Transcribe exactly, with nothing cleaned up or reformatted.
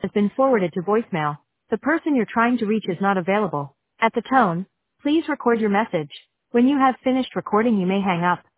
has been forwarded to voicemail. The person you're trying to reach is not available. At the tone, please record your message. When you have finished recording, you may hang up.